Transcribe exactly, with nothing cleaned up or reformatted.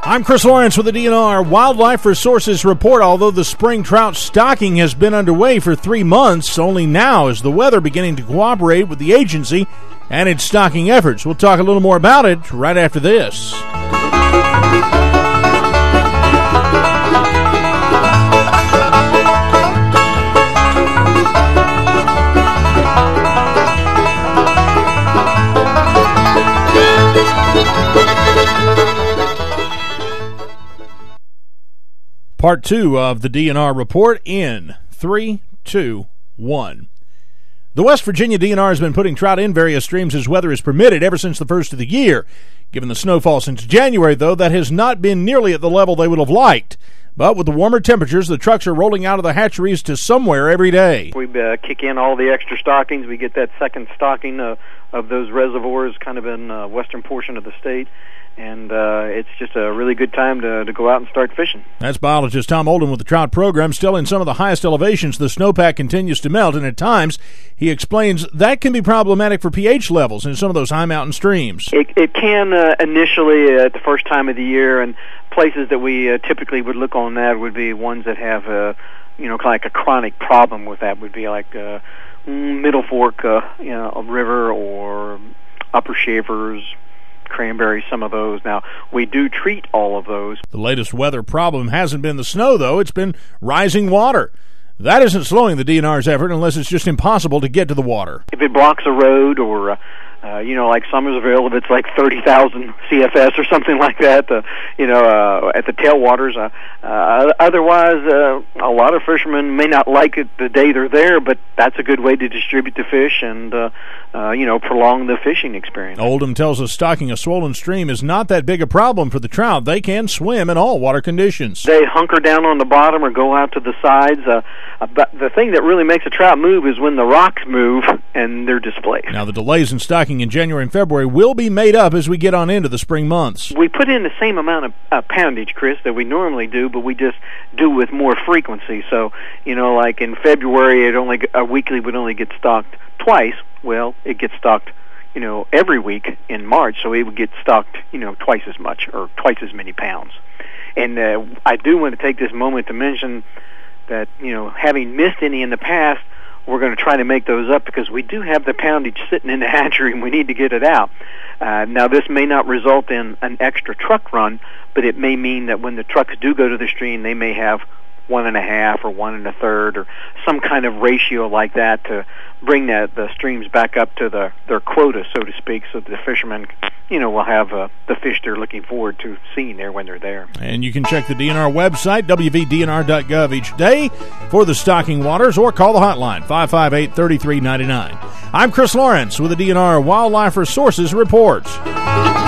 I'm Chris Lawrence with the D N R Wildlife Resources Report. Although the spring trout stocking has been underway for three months, only now is the weather beginning to cooperate with the agency and its stocking efforts. We'll talk a little more about it right after this. Part two of the D N R report in three, two, one. The West Virginia D N R has been putting trout in various streams as weather is permitted ever since the first of the year. Given the snowfall since January, though, that has not been nearly at the level they would have liked. But with the warmer temperatures, the trucks are rolling out of the hatcheries to somewhere every day. We uh, kick in all the extra stockings. We get that second stocking uh, of those reservoirs kind of in the uh, western portion of the state. And uh, it's just a really good time to, to go out and start fishing. That's biologist Tom Oldham with the trout program. Still in some of the highest elevations, the snowpack continues to melt, and at times, he explains that can be problematic for pH levels in some of those high mountain streams. It, it can uh, initially at the first time of the year, and places that we uh, typically would look on that would be ones that have, uh, you know, kind of like a chronic problem with that would be like uh, Middle Fork, uh, you know, a river, or Upper Shavers, Cranberry, some of those. Now, we do treat all of those. The latest weather problem hasn't been the snow, though. It's been rising water. That isn't slowing the D N R's effort unless it's just impossible to get to the water. If it blocks a road or, uh, uh, you know, like Summersville, if it's like thirty thousand C F S or something like that, uh, you know, uh, at the tailwaters. Uh, uh, otherwise, uh, a lot of fishermen may not like it the day they're there, but that's a good way to distribute the fish and, uh, uh, you know, prolong the fishing experience. Oldham tells us stocking a swollen stream is not that big a problem for the trout. They can swim in all water conditions. They hunker down on the bottom or go out to the sides. Uh, but the thing that really makes a trout move is when the rocks move and they're displaced. Now, the delays in stocking in January and February will be made up as we get on into the spring months. We put in the same amount of uh, poundage, Chris, that we normally do, but we just do with more frequency. So, you know, like in February, it only a weekly would only get stocked twice. Well, it gets stocked, you know, every week in March, so it would get stocked, you know, twice as much or twice as many pounds. And uh, I do want to take this moment to mention that, you know, having missed any in the past, we're going to try to make those up because we do have the poundage sitting in the hatchery and we need to get it out. Uh, now, this may not result in an extra truck run, but it may mean that when the trucks do go to the stream, they may have one and a half or one and a third or some kind of ratio like that to bring that, the streams back up to the, their quota, so to speak, so the fishermen, you know, will have uh, the fish they're looking forward to seeing there when they're there. And you can check the D N R website, w v d n r dot gov, each day for the stocking waters, or call the hotline, five five eight, three three nine nine. I'm Chris Lawrence with the D N R Wildlife Resources Report.